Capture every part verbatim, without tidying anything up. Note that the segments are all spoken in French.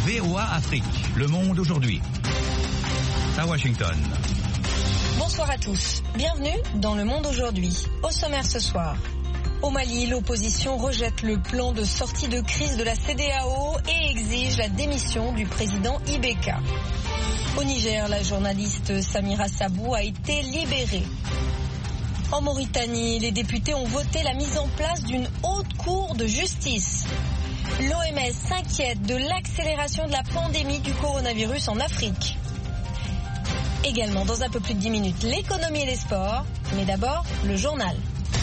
V O A Afrique, Le Monde aujourd'hui. À Washington. Bonsoir à tous. Bienvenue dans Le Monde aujourd'hui. Au sommaire ce soir. Au Mali, l'opposition rejette le plan de sortie de crise de la C D A O et exige la démission du président Ibeka. Au Niger, la journaliste Samira Sabou a été libérée. En Mauritanie, les députés ont voté la mise en place d'une haute cour de justice. L'O M S s'inquiète de l'accélération de la pandémie du coronavirus en Afrique. Également, dans un peu plus de dix minutes, l'économie et les sports. Mais d'abord, le journal.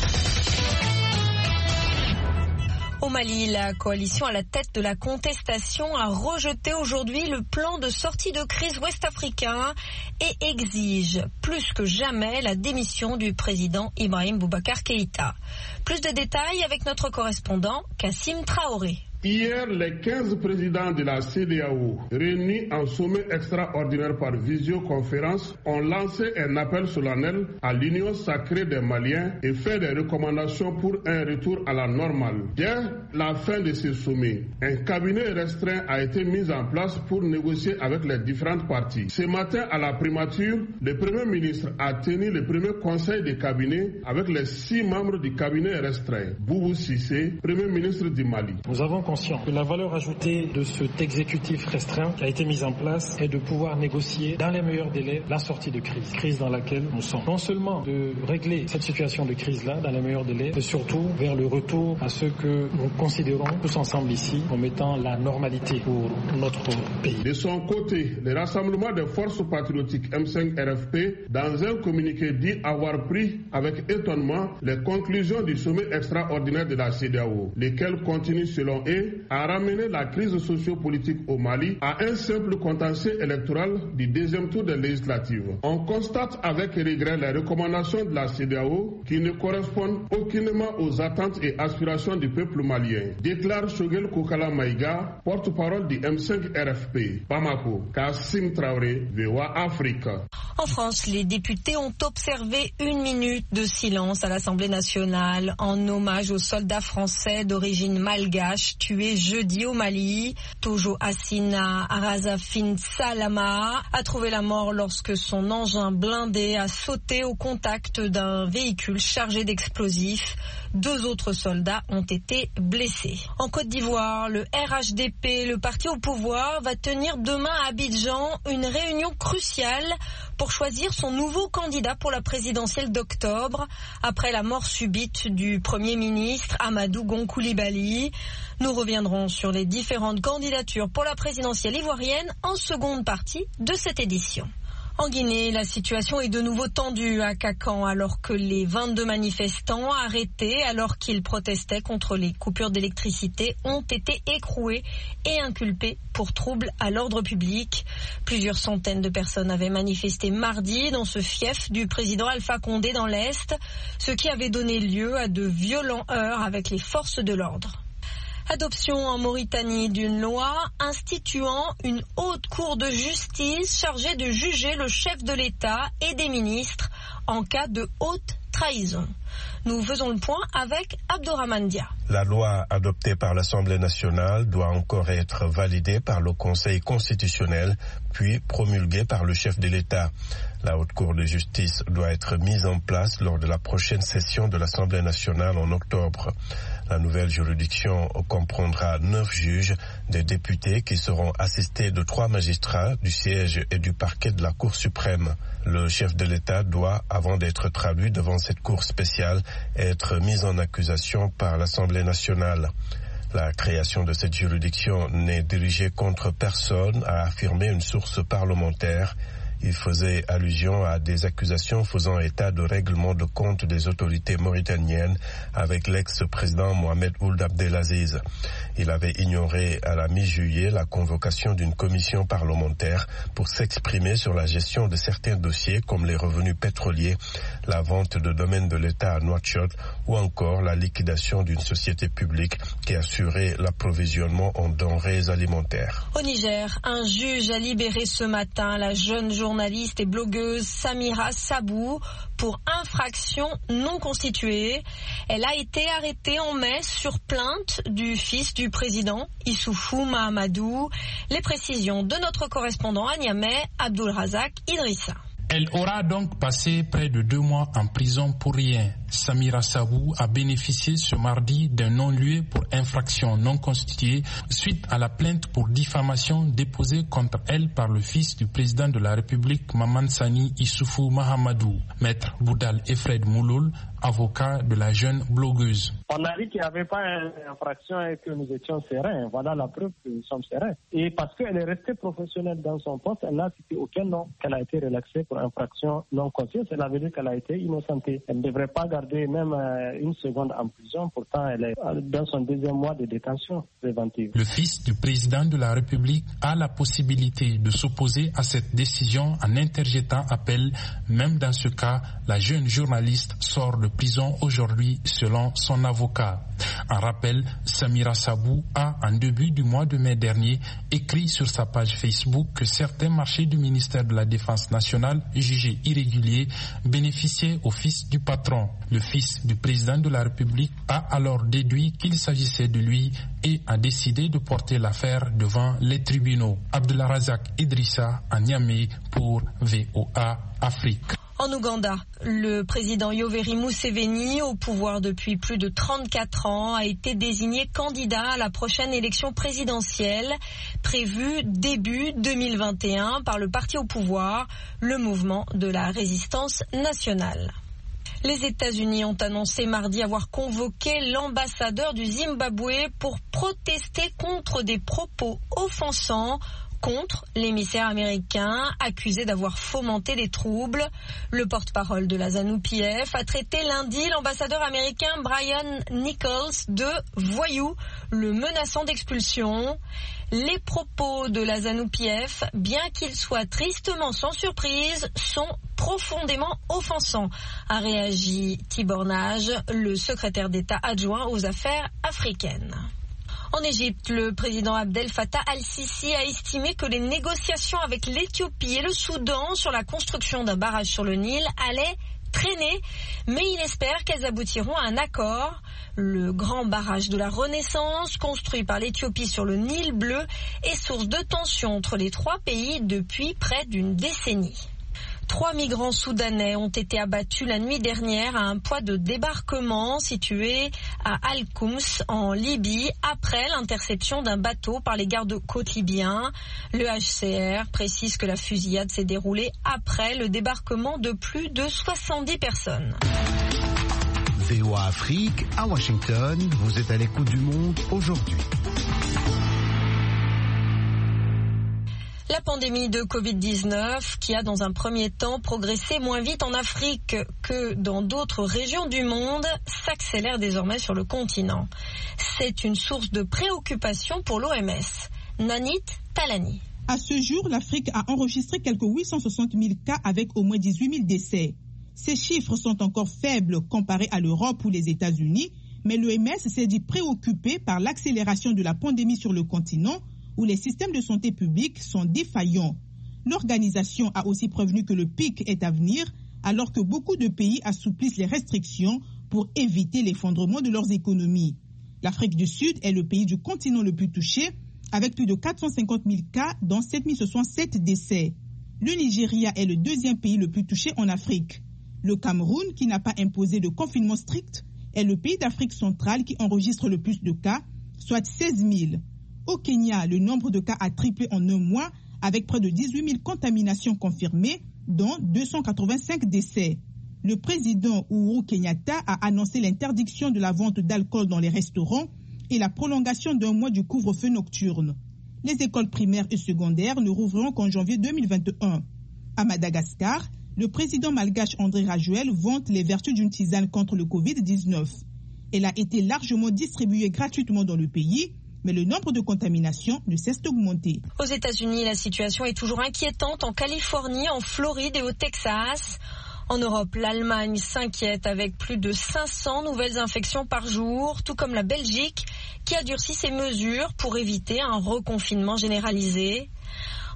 Au Mali, la coalition à la tête de la contestation a rejeté aujourd'hui le plan de sortie de crise ouest-africain et exige plus que jamais la démission du président Ibrahim Boubacar Keïta. Plus de détails avec notre correspondant Kassim Traoré. Hier, les quinze présidents de la C D A O, réunis en sommet extraordinaire par visioconférence, ont lancé un appel solennel à l'Union sacrée des Maliens et fait des recommandations pour un retour à la normale. Dès la fin de ce sommet, un cabinet restreint a été mis en place pour négocier avec les différentes parties. Ce matin, à la primature, le Premier ministre a tenu le premier conseil de cabinet avec les six membres du cabinet restreint. Boubou Cissé, Premier ministre du Mali. Nous avons conscient que la valeur ajoutée de cet exécutif restreint qui a été mis en place est de pouvoir négocier dans les meilleurs délais la sortie de crise, crise dans laquelle nous sommes. Non seulement de régler cette situation de crise-là dans les meilleurs délais, mais surtout vers le retour à ce que nous considérons tous ensemble ici comme étant la normalité pour notre pays. De son côté, le Rassemblement des forces patriotiques M cinq R F P, dans un communiqué, dit avoir pris avec étonnement les conclusions du sommet extraordinaire de la C D A O, lesquelles continuent selon eux à ramener la crise socio-politique au Mali à un simple contentieux électoral du deuxième tour des législatives. On constate avec regret les recommandations de la C D A O qui ne correspondent aucunement aux attentes et aspirations du peuple malien, déclare Shogel Kokala Maïga, porte-parole du M cinq R F P. Bamako, Kassim Traoré, V O A Afrique. En France, les députés ont observé une minute de silence à l'Assemblée nationale en hommage aux soldats français d'origine malgache tués jeudi au Mali. Tojo Assina Arazafin Salama a trouvé la mort lorsque son engin blindé a sauté au contact d'un véhicule chargé d'explosifs. Deux autres soldats ont été blessés. En Côte d'Ivoire, le R H D P, le parti au pouvoir, va tenir demain à Abidjan une réunion cruciale pour choisir son nouveau candidat pour la présidentielle d'octobre, après la mort subite du Premier ministre Amadou Gon Coulibaly. Nous reviendrons sur les différentes candidatures pour la présidentielle ivoirienne en seconde partie de cette édition. En Guinée, la situation est de nouveau tendue à Kakan alors que les vingt-deux manifestants arrêtés alors qu'ils protestaient contre les coupures d'électricité ont été écroués et inculpés pour troubles à l'ordre public. Plusieurs centaines de personnes avaient manifesté mardi dans ce fief du président Alpha Condé dans l'Est, ce qui avait donné lieu à de violents heurts avec les forces de l'ordre. Adoption en Mauritanie d'une loi instituant une haute cour de justice chargée de juger le chef de l'État et des ministres en cas de haute trahison. Nous faisons le point avec Abdourahmane Dia. La loi adoptée par l'Assemblée nationale doit encore être validée par le Conseil constitutionnel, puis promulguée par le chef de l'État. La Haute Cour de justice doit être mise en place lors de la prochaine session de l'Assemblée nationale en octobre. La nouvelle juridiction comprendra neuf juges, des députés qui seront assistés de trois magistrats du siège et du parquet de la Cour suprême. Le chef de l'État doit, avant d'être traduit devant cette Cour spéciale, être mis en accusation par l'Assemblée nationale. La création de cette juridiction n'est dirigée contre personne, a affirmé une source parlementaire. Il faisait allusion à des accusations faisant état de règlement de compte des autorités mauritaniennes avec l'ex-président Mohamed Ould Abdelaziz. Il avait ignoré à la mi-juillet la convocation d'une commission parlementaire pour s'exprimer sur la gestion de certains dossiers comme les revenus pétroliers, la vente de domaines de l'État à Nouakchott ou encore la liquidation d'une société publique qui assurait l'approvisionnement en denrées alimentaires. Au Niger, un juge a libéré ce matin la jeune journaliste journaliste et blogueuse Samira Sabou pour infraction non constituée. Elle a été arrêtée en mai sur plainte du fils du président, Issoufou Mahamadou. Les précisions de notre correspondant à Niamey, Abdulrazak Idrissa. Elle aura donc passé près de deux mois en prison pour rien. Samira Sabou a bénéficié ce mardi d'un non-lieu pour infraction non constituée suite à la plainte pour diffamation déposée contre elle par le fils du président de la République, Maman Sani Issoufou Mahamadou. Maître Boudal Efred Mouloul, avocat de la jeune blogueuse. On a dit qu'il n'y avait pas d'infraction et que nous étions sereins. Voilà la preuve que nous sommes sereins. Et parce qu'elle est restée professionnelle dans son poste, elle n'a cité aucun nom qu'elle a été relaxée pour infraction non constituée. Cela veut dire qu'elle a été innocentée. Elle ne devrait pas garder même une seconde en prison. Pourtant, elle est dans son deuxième mois de détention préventive. Le fils du président de la République a la possibilité de s'opposer à cette décision en interjetant appel. Même dans ce cas, la jeune journaliste sort de prison aujourd'hui selon son avocat. En rappel, Samira Sabou a, en début du mois de mai dernier, écrit sur sa page Facebook que certains marchés du ministère de la Défense nationale, jugés irréguliers, bénéficiaient au fils du patron. Le fils du président de la République a alors déduit qu'il s'agissait de lui et a décidé de porter l'affaire devant les tribunaux. Abdulrazak Idrissa à Niamey pour V O A Afrique. En Ouganda, le président Yoweri Museveni, au pouvoir depuis plus de trente-quatre ans, a été désigné candidat à la prochaine élection présidentielle prévue début deux mille vingt et un par le parti au pouvoir, le mouvement de la résistance nationale. Les États-Unis ont annoncé mardi avoir convoqué l'ambassadeur du Zimbabwe pour protester contre des propos offensants contre l'émissaire américain accusé d'avoir fomenté les troubles. Le porte-parole de la ZANU-P F a traité lundi l'ambassadeur américain Brian Nichols de voyou, le menaçant d'expulsion. Les propos de la ZANU-P F, bien qu'ils soient tristement sans surprise, sont profondément offensants, a réagi Tibor Nage, le secrétaire d'État adjoint aux affaires africaines. En Égypte, le président Abdel Fattah al-Sisi a estimé que les négociations avec l'Éthiopie et le Soudan sur la construction d'un barrage sur le Nil allaient traîner, mais il espère qu'elles aboutiront à un accord. Le grand barrage de la Renaissance, construit par l'Éthiopie sur le Nil bleu, est source de tensions entre les trois pays depuis près d'une décennie. Trois migrants soudanais ont été abattus la nuit dernière à un point de débarquement situé à Al-Koums en Libye après l'interception d'un bateau par les gardes-côtes libyens. Le H C R précise que la fusillade s'est déroulée après le débarquement de plus de soixante-dix personnes. V O A Afrique à Washington, vous êtes à l'écoute du monde aujourd'hui. La pandémie de covid dix-neuf, qui a dans un premier temps progressé moins vite en Afrique que dans d'autres régions du monde, s'accélère désormais sur le continent. C'est une source de préoccupation pour l'O M S. Nanit Talani. À ce jour, l'Afrique a enregistré quelques huit cent soixante mille cas avec au moins dix-huit mille décès. Ces chiffres sont encore faibles comparés à l'Europe ou les États-Unis, mais l'O M S s'est dit préoccupé par l'accélération de la pandémie sur le continent, où les systèmes de santé publique sont défaillants. L'organisation a aussi prévenu que le pic est à venir, alors que beaucoup de pays assouplissent les restrictions pour éviter l'effondrement de leurs économies. L'Afrique du Sud est le pays du continent le plus touché, avec plus de quatre cent cinquante mille cas, dont sept mille soixante-sept décès. Le Nigeria est le deuxième pays le plus touché en Afrique. Le Cameroun, qui n'a pas imposé de confinement strict, est le pays d'Afrique centrale qui enregistre le plus de cas, soit seize mille. Au Kenya, le nombre de cas a triplé en un mois, avec près de dix-huit mille contaminations confirmées, dont deux cent quatre-vingt-cinq décès. Le président Uhuru Kenyatta a annoncé l'interdiction de la vente d'alcool dans les restaurants et la prolongation d'un mois du couvre-feu nocturne. Les écoles primaires et secondaires ne rouvriront qu'en janvier deux mille vingt et un. À Madagascar, le président malgache André Rajoelina vante les vertus d'une tisane contre le covid dix-neuf. Elle a été largement distribuée gratuitement dans le pays, mais le nombre de contaminations ne cesse d'augmenter. Aux États-Unis, la situation est toujours inquiétante en Californie, en Floride et au Texas. En Europe, l'Allemagne s'inquiète avec plus de cinq cents nouvelles infections par jour, tout comme la Belgique, qui a durci ses mesures pour éviter un reconfinement généralisé.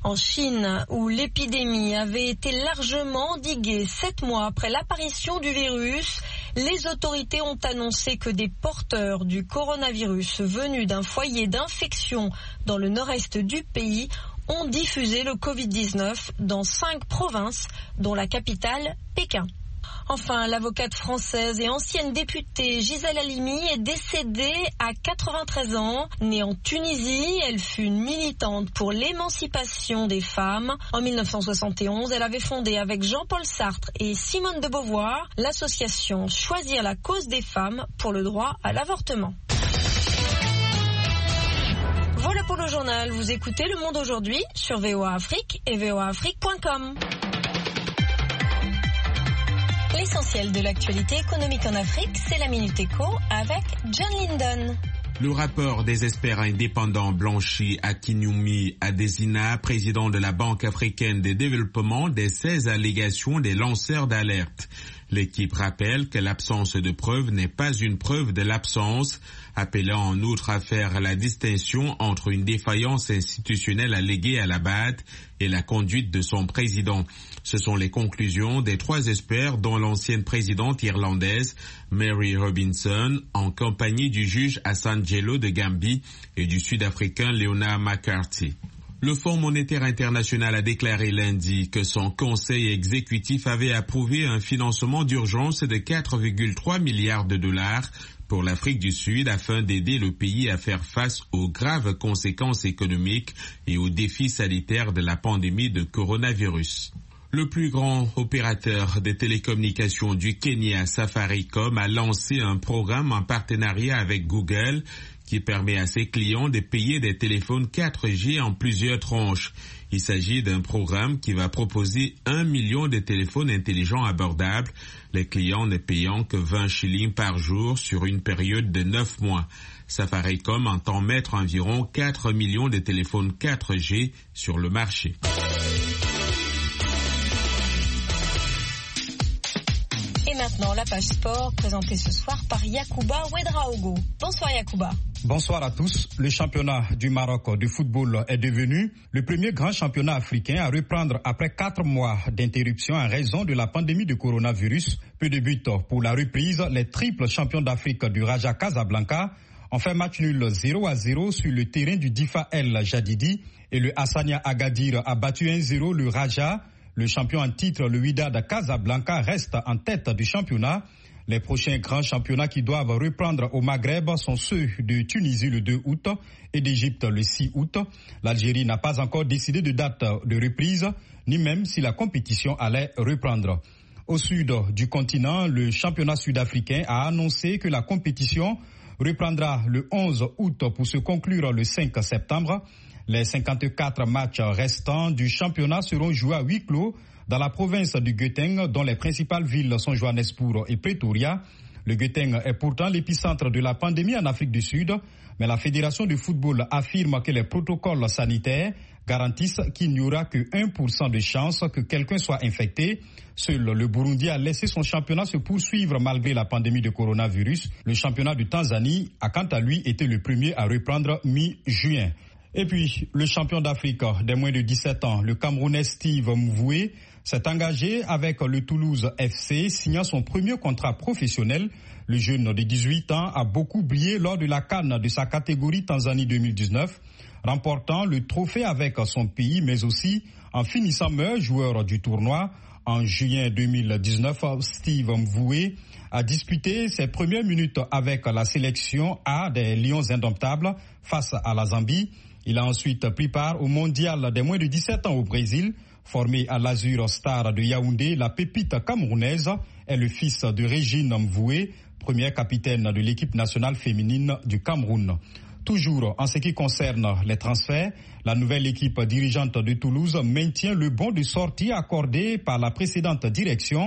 En Chine, où l'épidémie avait été largement endiguée sept mois après l'apparition du virus, les autorités ont annoncé que des porteurs du coronavirus venus d'un foyer d'infection dans le nord-est du pays ont diffusé le covid dix-neuf dans cinq provinces, dont la capitale, Pékin. Enfin, l'avocate française et ancienne députée Gisèle Halimi est décédée à quatre-vingt-treize ans. Née en Tunisie, elle fut une militante pour l'émancipation des femmes. En mille neuf cent soixante et onze, elle avait fondé avec Jean-Paul Sartre et Simone de Beauvoir l'association Choisir la cause des femmes pour le droit à l'avortement. Voilà pour le journal. Vous écoutez Le Monde aujourd'hui sur V O A Afrique et v o a afrique point com. L'essentiel de l'actualité économique en Afrique, c'est la Minute Éco avec John Linden. Le rapport des experts indépendants blanchis Akinyumi Adesina, président de la Banque africaine de développement, des seize allégations des lanceurs d'alerte. L'équipe rappelle que l'absence de preuve n'est pas une preuve de l'absence, appelant en outre à faire la distinction entre une défaillance institutionnelle alléguée à la B A D et la conduite de son président. Ce sont les conclusions des trois experts, dont l'ancienne présidente irlandaise Mary Robinson, en compagnie du juge Hassan Djello de Gambie et du Sud-Africain Leonard McCarthy. Le Fonds monétaire international a déclaré lundi que son conseil exécutif avait approuvé un financement d'urgence de quatre virgule trois milliards de dollars pour l'Afrique du Sud afin d'aider le pays à faire face aux graves conséquences économiques et aux défis sanitaires de la pandémie de coronavirus. Le plus grand opérateur de télécommunications du Kenya, Safaricom, a lancé un programme en partenariat avec Google qui permet à ses clients de payer des téléphones quatre G en plusieurs tranches. Il s'agit d'un programme qui va proposer un million de téléphones intelligents abordables, les clients ne payant que vingt shillings par jour sur une période de neuf mois. Safaricom entend mettre environ quatre millions de téléphones quatre G sur le marché. Maintenant, la page sport présentée ce soir par Yacouba Ouedraogo. Bonsoir Yacouba. Bonsoir à tous. Le championnat du Maroc de football est devenu le premier grand championnat africain à reprendre après quatre mois d'interruption en raison de la pandémie de coronavirus. Peu de buts pour la reprise. Les triples champions d'Afrique du Raja Casablanca ont fait match nul zéro à zéro sur le terrain du Difa El Jadidi et le Hassania Agadir a battu un zéro le Raja. Le champion en titre, le Wydad Casablanca, reste en tête du championnat. Les prochains grands championnats qui doivent reprendre au Maghreb sont ceux de Tunisie le deux août et d'Égypte le six août. L'Algérie n'a pas encore décidé de date de reprise, ni même si la compétition allait reprendre. Au sud du continent, le championnat sud-africain a annoncé que la compétition reprendra le onze août pour se conclure le cinq septembre. Les cinquante-quatre matchs restants du championnat seront joués à huis clos dans la province du Gauteng, dont les principales villes sont Johannesburg et Pretoria. Le Gauteng est pourtant l'épicentre de la pandémie en Afrique du Sud, mais la Fédération de football affirme que les protocoles sanitaires garantissent qu'il n'y aura que un pour cent de chances que quelqu'un soit infecté. Seul le Burundi a laissé son championnat se poursuivre malgré la pandémie de coronavirus. Le championnat de Tanzanie a quant à lui été le premier à reprendre mi-juin. Et puis, le champion d'Afrique des moins de dix-sept ans, le Camerounais Steve Mvoué, s'est engagé avec le Toulouse F C, signant son premier contrat professionnel. Le jeune de dix-huit ans a beaucoup brillé lors de la CAN de sa catégorie Tanzanie deux mille dix-neuf, remportant le trophée avec son pays, mais aussi en finissant meilleur joueur du tournoi. En juillet deux mille dix-neuf, Steve Mvoué a disputé ses premières minutes avec la sélection A des Lions Indomptables face à la Zambie. Il a ensuite pris part au mondial des moins de dix-sept ans au Brésil. Formé à l'Azur Star de Yaoundé, la pépite camerounaise est le fils de Régine Mvoué, première capitaine de l'équipe nationale féminine du Cameroun. Toujours en ce qui concerne les transferts, la nouvelle équipe dirigeante de Toulouse maintient le bon de sortie accordé par la précédente direction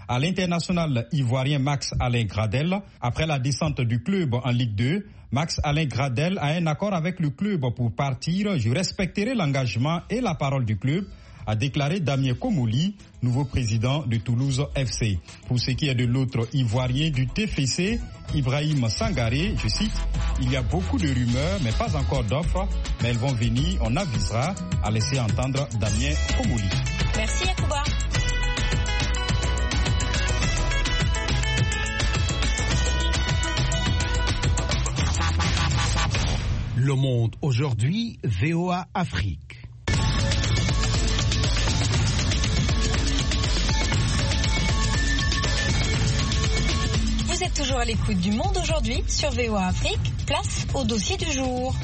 à l'international ivoirien Max Alain Gradel. Après la descente du club en Ligue deux, Max Alain Gradel a un accord avec le club pour partir. Je respecterai l'engagement et la parole du club, a déclaré Damien Komouli, nouveau président de Toulouse F C. Pour ce qui est de l'autre Ivoirien du T F C, Ibrahim Sangaré, je cite, « Il y a beaucoup de rumeurs, mais pas encore d'offres, mais elles vont venir, on avisera », a laissé entendre Damien Komouli. Merci Yacouba. Le Monde aujourd'hui, V O A Afrique. Vous êtes toujours à l'écoute du Monde aujourd'hui sur V O A Afrique. Place au dossier du jour.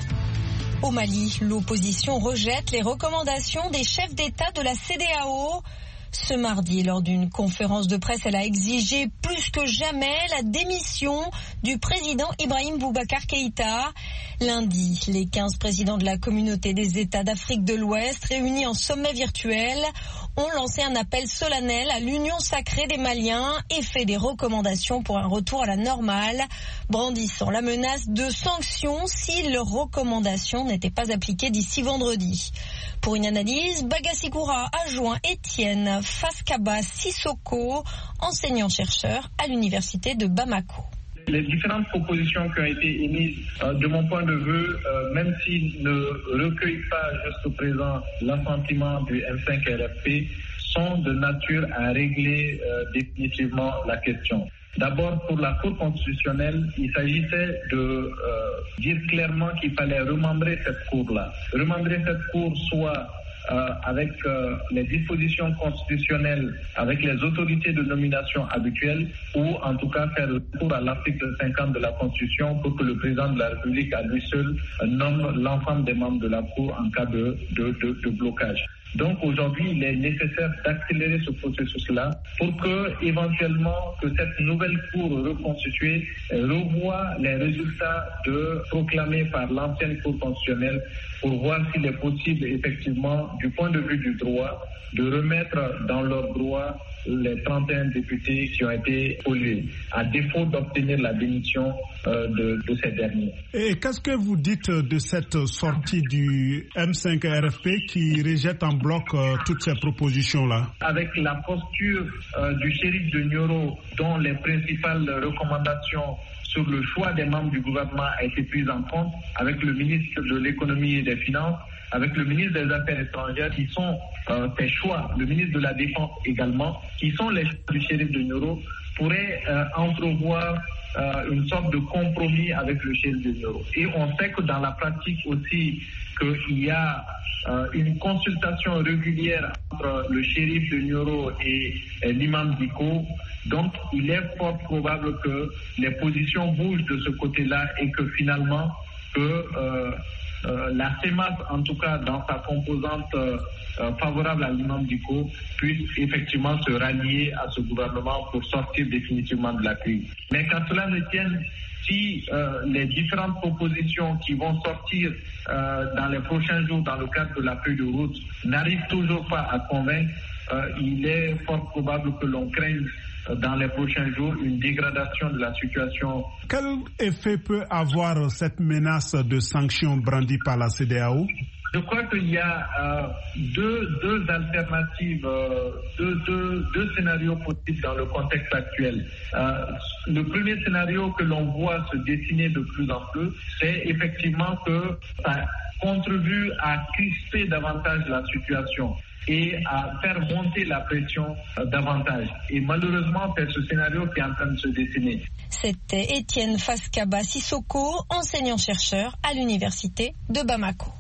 Au Mali, l'opposition rejette les recommandations des chefs d'État de la C D A O. Ce mardi, lors d'une conférence de presse, elle a exigé plus que jamais la démission du président Ibrahim Boubacar Keïta. Lundi, les quinze présidents de la communauté des États d'Afrique de l'Ouest, réunis en sommet virtuel, ont lancé un appel solennel à l'union sacrée des Maliens et fait des recommandations pour un retour à la normale, brandissant la menace de sanctions si leurs recommandations n'étaient pas appliquées d'ici vendredi. Pour une analyse, Bagassi-Koura a joint Étienne Faskaba Sissoko, enseignant-chercheur à l'université de Bamako. Les différentes propositions qui ont été émises, euh, de mon point de vue, euh, même s'ils ne recueillent pas jusqu'au présent l'assentiment du M cinq R F P, sont de nature à régler euh, définitivement la question. D'abord, pour la Cour constitutionnelle, il s'agissait de euh, dire clairement qu'il fallait remembrer cette Cour-là. Remembrer cette Cour soit euh, avec euh, les dispositions constitutionnelles, avec les autorités de nomination habituelles, ou en tout cas faire recours à l'article cinquante de la Constitution pour que le président de la République à lui seul euh, nomme l'ensemble des membres de la Cour en cas de, de, de, de blocage. Donc aujourd'hui, il est nécessaire d'accélérer ce processus-là pour que, éventuellement, que cette nouvelle Cour reconstituée revoie les résultats de proclamés par l'ancienne Cour constitutionnelle pour voir s'il est possible, effectivement, du point de vue du droit, de remettre dans leurs droits les trente et un députés qui ont été pollués, à défaut d'obtenir la démission euh, de, de ces derniers. Et qu'est-ce que vous dites de cette sortie du M cinq R F P qui rejette en bloc euh, toutes ces propositions-là? Avec la posture euh, du shérif de Nioro, dont les principales recommandations sur le choix des membres du gouvernement a été prise en compte, avec le ministre de l'économie et des finances, avec le ministre des Affaires étrangères, qui sont euh, ces choix, le ministre de la Défense également, qui sont les choix du shérif de Nioro, pourraient euh, entrevoir euh, une sorte de compromis avec le shérif de Nioro. Et on sait que dans la pratique aussi, qu'il y a euh, une consultation régulière entre le shérif de Nioro et, et l'imam Diko. Donc, il est fort probable que les positions bougent de ce côté-là et que finalement, que euh, euh, la CEMAS, en tout cas dans sa composante euh, euh, favorable à l'imam Diko, puisse effectivement se rallier à ce gouvernement pour sortir définitivement de la crise. Mais qu'à cela ne tienne, si euh, les différentes propositions qui vont sortir euh, dans les prochains jours dans le cadre de la feuille de route n'arrivent toujours pas à convaincre, euh, il est fort probable que l'on craigne euh, dans les prochains jours une dégradation de la situation. Quel effet peut avoir cette menace de sanctions brandie par la C D A O? Je crois qu'il y a euh, deux, deux alternatives, euh, deux, deux, deux scénarios possibles dans le contexte actuel. Euh, le premier scénario que l'on voit se dessiner de plus en plus, c'est effectivement que ça contribue à crisper davantage la situation et à faire monter la pression euh, davantage. Et malheureusement, c'est ce scénario qui est en train de se dessiner. C'était Étienne Faskaba Sissoko, enseignant-chercheur à l'université de Bamako.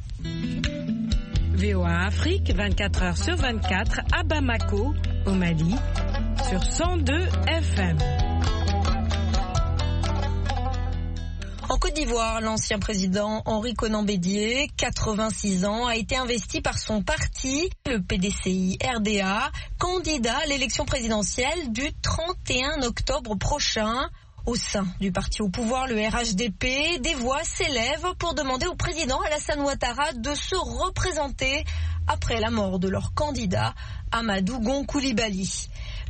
V O A Afrique, vingt-quatre heures sur vingt-quatre, à Bamako, au Mali, sur cent deux F M. En Côte d'Ivoire, l'ancien président Henri Konan Bédié, quatre-vingt-six ans, a été investi par son parti, le P D C I R D A, candidat à l'élection présidentielle du trente et un octobre prochain. Au sein du parti au pouvoir, le R H D P, des voix s'élèvent pour demander au président Alassane Ouattara de se représenter après la mort de leur candidat Amadou Gon Coulibaly.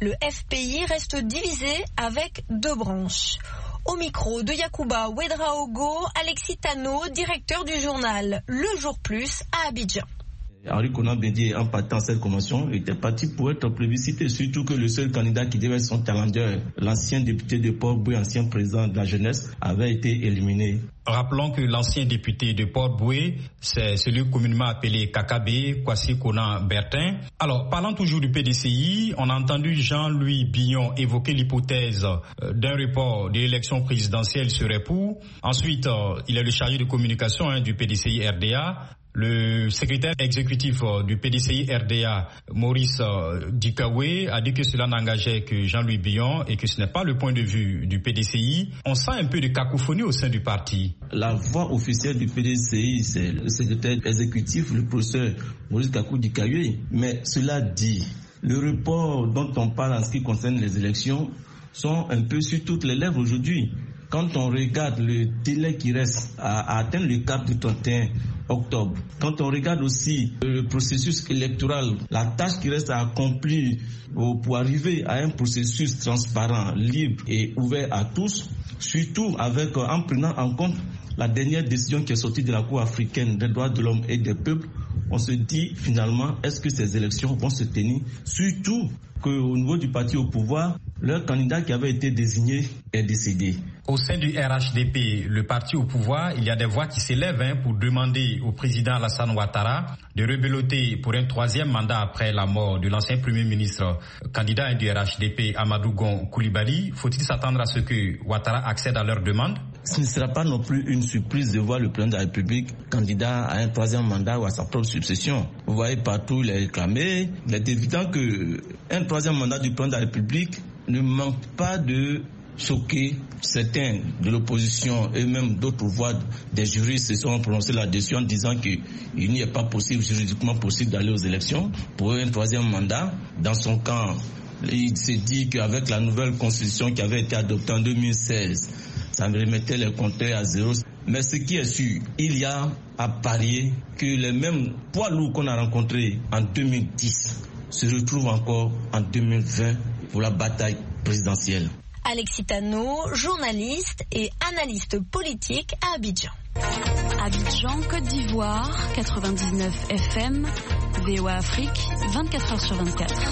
Le F P I reste divisé avec deux branches. Au micro de Yacouba Ouedraogo, Alexis Tano, directeur du journal Le Jour Plus à Abidjan. Henri Konan Bédié, en partant cette convention, était parti pour être plébiscité, surtout que le seul candidat qui devait être son challenger, l'ancien député de Port-Boué, ancien président de la jeunesse, avait été éliminé. Rappelons que l'ancien député de Port-Boué, c'est celui communément appelé Kakabe, Kwasi Konan Bertin. Alors, parlant toujours du P D C I, on a entendu Jean-Louis Billon évoquer l'hypothèse d'un report de l'élection présidentielle serait pour. Ensuite, il est le chargé de communication hein, du P D C I R D A. Le secrétaire exécutif du P D C I R D A, Maurice Dikawe, a dit que cela n'engageait que Jean-Louis Billon et que ce n'est pas le point de vue du P D C I. On sent un peu de cacophonie au sein du parti. La voix officielle du P D C I, c'est le secrétaire exécutif, le professeur Maurice Dikawe. Mais cela dit, le report dont on parle en ce qui concerne les élections sont un peu sur toutes les lèvres aujourd'hui. Quand on regarde le délai qui reste à, à atteindre le cap du trente et un octobre, quand on regarde aussi le processus électoral, la tâche qui reste à accomplir pour arriver à un processus transparent, libre et ouvert à tous, surtout avec, en prenant en compte la dernière décision qui est sortie de la Cour africaine des droits de l'homme et des peuples, on se dit finalement, est-ce que ces élections vont se tenir? Surtout qu'au niveau du parti au pouvoir, leur candidat qui avait été désigné est décédé. Au sein du R H D P, le parti au pouvoir, il y a des voix qui s'élèvent hein, pour demander au président Alassane Ouattara de rebeloter pour un troisième mandat après la mort de l'ancien premier ministre candidat du R H D P, Amadou Gon Coulibaly. Faut-il s'attendre à ce que Ouattara accède à leur demande? Ce ne sera pas non plus une surprise de voir le président de la République candidat à un troisième mandat ou à sa propre succession. Vous voyez partout les réclamés. Il est évident qu'un troisième mandat du président de la République ne manque pas de choquer certains de l'opposition et même d'autres voix des juristes se sont prononcés là-dessus en disant qu'il n'y est pas possible, juridiquement possible d'aller aux élections pour un troisième mandat. Dans son camp, il s'est dit qu'avec la nouvelle constitution qui avait été adoptée en deux mille seize, ça remettait les compteurs à zéro. Mais ce qui est sûr, il y a à parier que les mêmes poids lourds qu'on a rencontrés en deux mille dix se retrouvent encore en deux mille vingt pour la bataille présidentielle. Alexis Tano, journaliste et analyste politique à Abidjan. Abidjan, Côte d'Ivoire, quatre-vingt-dix-neuf F M, V O A Afrique, vingt-quatre heures sur vingt-quatre.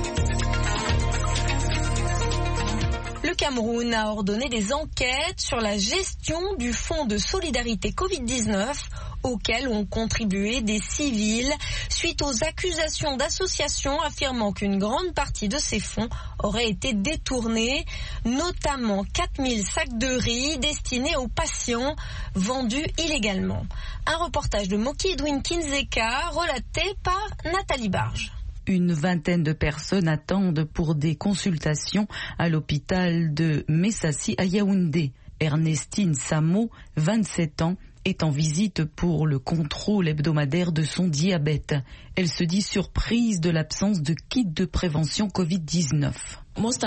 Le Cameroun a ordonné des enquêtes sur la gestion du fonds de solidarité covid dix-neuf auquel ont contribué des civils suite aux accusations d'associations affirmant qu'une grande partie de ces fonds aurait été détournée, notamment quatre mille sacs de riz destinés aux patients vendus illégalement. Un reportage de Moki Edwin Kinzeka relaté par Nathalie Barge. Une vingtaine de personnes attendent pour des consultations à l'hôpital de Messassi à Yaoundé. Ernestine Samo, vingt-sept ans, est en visite pour le contrôle hebdomadaire de son diabète. Elle se dit surprise de l'absence de kit de prévention covid dix-neuf.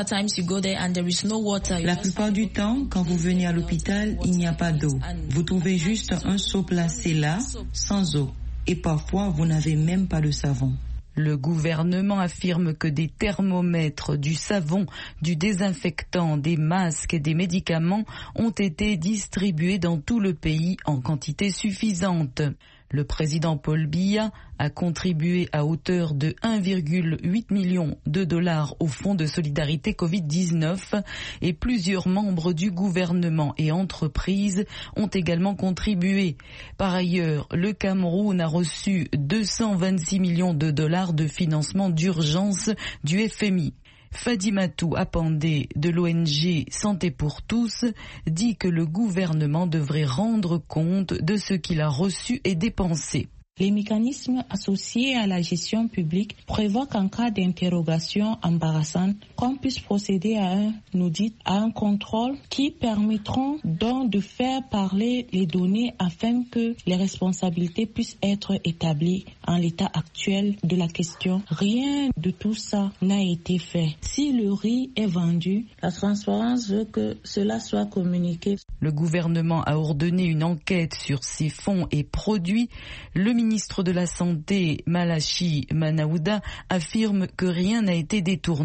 La plupart du temps, quand vous venez à l'hôpital, il n'y a pas d'eau. Vous trouvez juste un seau placé là, sans eau. Et parfois, vous n'avez même pas de savon. Le gouvernement affirme que des thermomètres, du savon, du désinfectant, des masques et des médicaments ont été distribués dans tout le pays en quantité suffisante. Le président Paul Biya a contribué à hauteur de un virgule huit million de dollars au fonds de solidarité covid dix-neuf et plusieurs membres du gouvernement et entreprises ont également contribué. Par ailleurs, le Cameroun a reçu deux cent vingt-six millions de dollars de financement d'urgence du F M I. Fadimatou Apandé de l'O N G Santé pour tous dit que le gouvernement devrait rendre compte de ce qu'il a reçu et dépensé. Les mécanismes associés à la gestion publique prévoient qu'en cas d'interrogation embarrassante, qu'on puisse procéder à un audit, à un contrôle qui permettront donc de faire parler les données afin que les responsabilités puissent être établies en l'état actuel de la question. Rien de tout ça n'a été fait. Si le riz est vendu, la transparence veut que cela soit communiqué. Le gouvernement a ordonné une enquête sur ces fonds et produits. Le ministre de la Santé, Malachi Manaouda, affirme que rien n'a été détourné.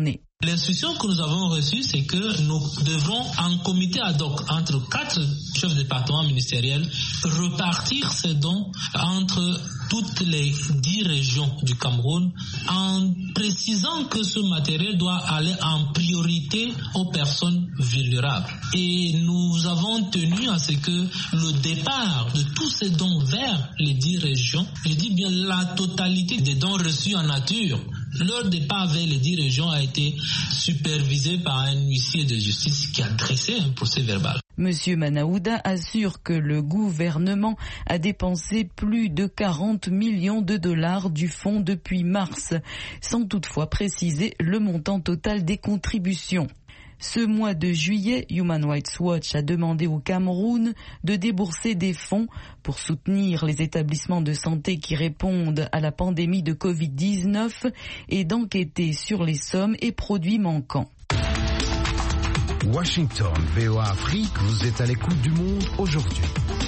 L'instruction que nous avons reçue, c'est que nous devrons, en comité ad hoc entre quatre chefs de département ministériels, repartir ces dons entre toutes les dix régions du Cameroun, en précisant que ce matériel doit aller en priorité aux personnes vulnérables. Et nous avons tenu à ce que le départ de tous ces dons vers les dix régions, je dis bien la totalité des dons reçus en nature, leur départ vers les dix régions a été supervisé par un huissier de justice qui a dressé un procès verbal. Monsieur Manaouda assure que le gouvernement a dépensé plus de quarante millions de dollars du fonds depuis mars, sans toutefois préciser le montant total des contributions. Ce mois de juillet, Human Rights Watch a demandé au Cameroun de débourser des fonds pour soutenir les établissements de santé qui répondent à la pandémie de covid dix-neuf et d'enquêter sur les sommes et produits manquants. Washington, V O A Afrique, vous êtes à l'écoute du monde aujourd'hui.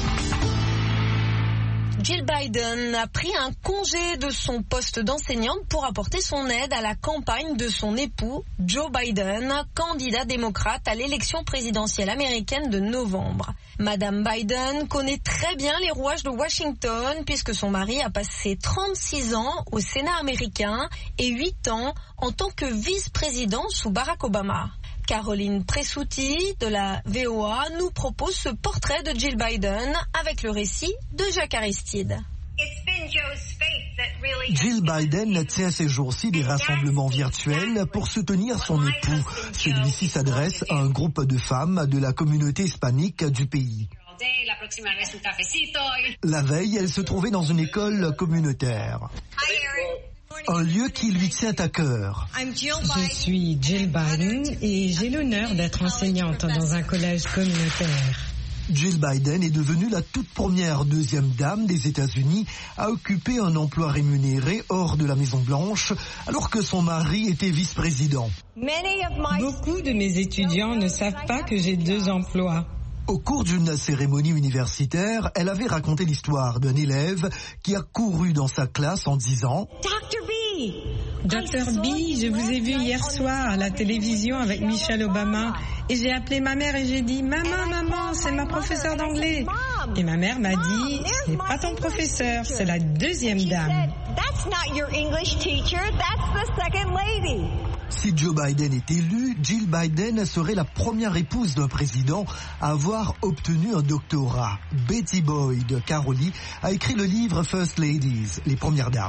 Jill Biden a pris un congé de son poste d'enseignante pour apporter son aide à la campagne de son époux, Joe Biden, candidat démocrate à l'élection présidentielle américaine de novembre. Madame Biden connaît très bien les rouages de Washington puisque son mari a passé trente-six ans au Sénat américain et huit ans en tant que vice-président sous Barack Obama. Caroline Pressouti de la V O A nous propose ce portrait de Jill Biden avec le récit de Jacques Aristide. Jill Biden tient ces jours-ci des rassemblements virtuels pour soutenir son époux. Celui-ci s'adresse à un groupe de femmes de la communauté hispanique du pays. La veille, elle se trouvait dans une école communautaire. Un lieu qui lui tient à cœur. Je suis Jill Biden et j'ai l'honneur d'être enseignante dans un collège communautaire. Jill Biden est devenue la toute première deuxième dame des États-Unis à occuper un emploi rémunéré hors de la Maison-Blanche, alors que son mari était vice-président. Beaucoup de mes étudiants ne savent pas que j'ai deux emplois. Au cours d'une cérémonie universitaire, elle avait raconté l'histoire d'un élève qui a couru dans sa classe en disant « Docteur B, je vous ai vu hier soir à la télévision avec Michelle Obama et j'ai appelé ma mère et j'ai dit « Maman, maman, c'est ma professeure d'anglais ». Et ma mère m'a dit « Ce n'est pas ton professeur, c'est la deuxième dame ». Si Joe Biden est élu, Jill Biden serait la première épouse d'un président à avoir obtenu un doctorat. Betty Boyd Caroli a écrit le livre First Ladies, les premières dames.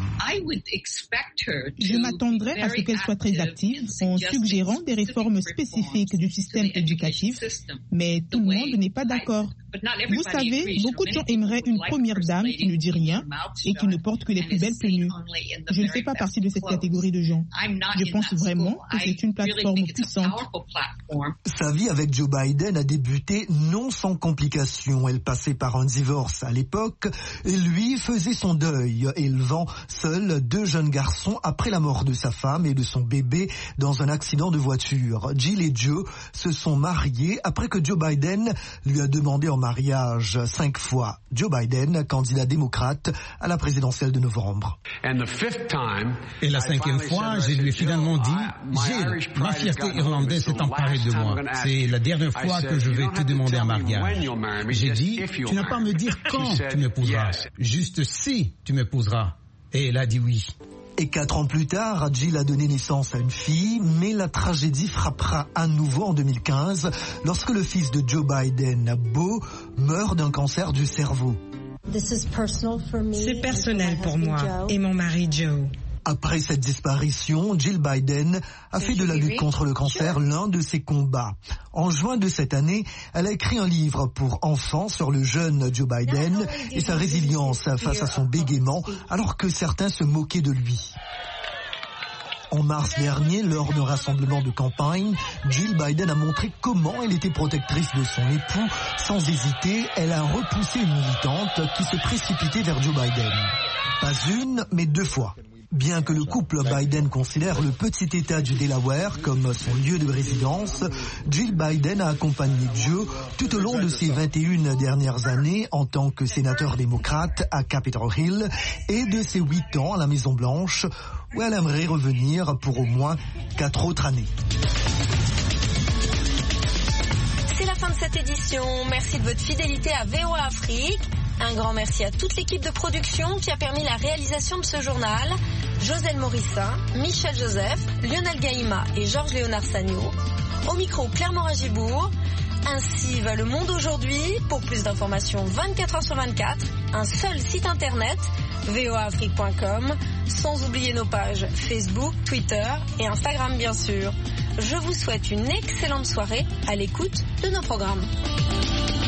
Je m'attendrais à ce qu'elle soit très active en suggérant des réformes spécifiques du système éducatif, mais tout le monde n'est pas d'accord. Vous savez, beaucoup de gens aimeraient une première dame qui ne dit rien et qui ne porte que les plus belles tenues. Je ne fais pas partie de cette catégorie de gens. Je pense vraiment que c'est une plateforme puissante. Sa vie avec Joe Biden a débuté non sans complications. Elle passait par un divorce à l'époque et lui faisait son deuil, élevant seul deux jeunes garçons après la mort de sa femme et de son bébé dans un accident de voiture. Jill et Joe se sont mariés après que Joe Biden lui a demandé en mariage cinq fois. Joe Biden, candidat démocrate à la présidentielle de novembre. Et la cinquième fois, je lui ai finalement dit, Jill, ma fierté irlandaise s'est emparée de moi. C'est la dernière fois que je vais te demander un mariage. J'ai dit, tu n'as pas à me dire quand tu m'épouseras, juste si tu m'épouseras. Et elle a dit oui. Et quatre ans plus tard, Jill a donné naissance à une fille, mais la tragédie frappera à nouveau en deux mille quinze lorsque le fils de Joe Biden, Beau, meurt d'un cancer du cerveau. C'est personnel pour moi et mon mari Joe. Après cette disparition, Jill Biden a fait de la lutte contre le cancer l'un de ses combats. En juin de cette année, elle a écrit un livre pour enfants sur le jeune Joe Biden et sa résilience face à son bégaiement, alors que certains se moquaient de lui. En mars dernier, lors d'un rassemblement de campagne, Jill Biden a montré comment elle était protectrice de son époux. Sans hésiter, elle a repoussé une militante qui se précipitait vers Joe Biden. Pas une, mais deux fois. Bien que le couple Biden considère le petit État du Delaware comme son lieu de résidence, Jill Biden a accompagné Joe tout au long de ses vingt et une dernières années en tant que sénateur démocrate à Capitol Hill et de ses huit ans à la Maison-Blanche, où elle aimerait revenir pour au moins quatre autres années. C'est la fin de cette édition. Merci de votre fidélité à V O A Afrique. Un grand merci à toute l'équipe de production qui a permis la réalisation de ce journal. Joselle Morissin, Michel Joseph, Lionel Gaïma et Georges Léonard Sagno. Au micro, Claire Morin-Gibourg. Ainsi va le monde aujourd'hui. Pour plus d'informations vingt-quatre heures sur vingt-quatre, un seul site internet, v o a afrique point com, sans oublier nos pages Facebook, Twitter et Instagram bien sûr. Je vous souhaite une excellente soirée à l'écoute de nos programmes.